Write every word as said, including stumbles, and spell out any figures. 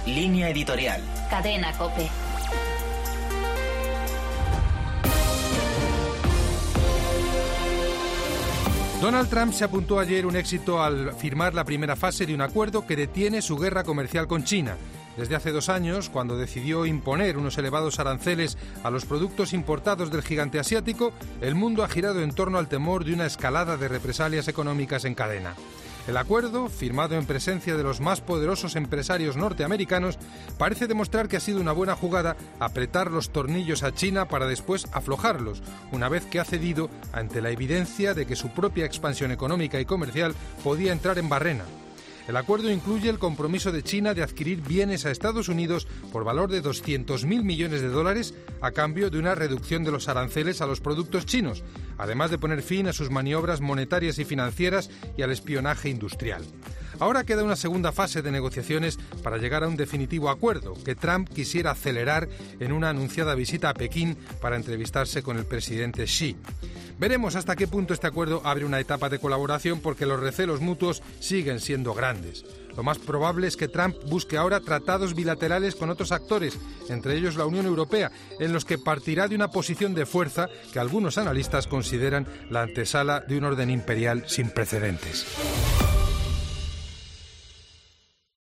Línea editorial. Cadena COPE. Donald Trump se apuntó ayer un éxito al firmar la primera fase de un acuerdo que detiene su guerra comercial con China. Desde hace dos años, cuando decidió imponer unos elevados aranceles a los productos importados del gigante asiático, el mundo ha girado en torno al temor de una escalada de represalias económicas en cadena. El acuerdo, firmado en presencia de los más poderosos empresarios norteamericanos, parece demostrar que ha sido una buena jugada apretar los tornillos a China para después aflojarlos, una vez que ha cedido ante la evidencia de que su propia expansión económica y comercial podía entrar en barrena. El acuerdo incluye el compromiso de China de adquirir bienes a Estados Unidos por valor de doscientos mil millones de dólares a cambio de una reducción de los aranceles a los productos chinos, además de poner fin a sus maniobras monetarias y financieras y al espionaje industrial. Ahora queda una segunda fase de negociaciones para llegar a un definitivo acuerdo que Trump quisiera acelerar en una anunciada visita a Pekín para entrevistarse con el presidente Xi. Veremos hasta qué punto este acuerdo abre una etapa de colaboración porque los recelos mutuos siguen siendo grandes. Lo más probable es que Trump busque ahora tratados bilaterales con otros actores, entre ellos la Unión Europea, en los que partirá de una posición de fuerza que algunos analistas consideran la antesala de un orden imperial sin precedentes.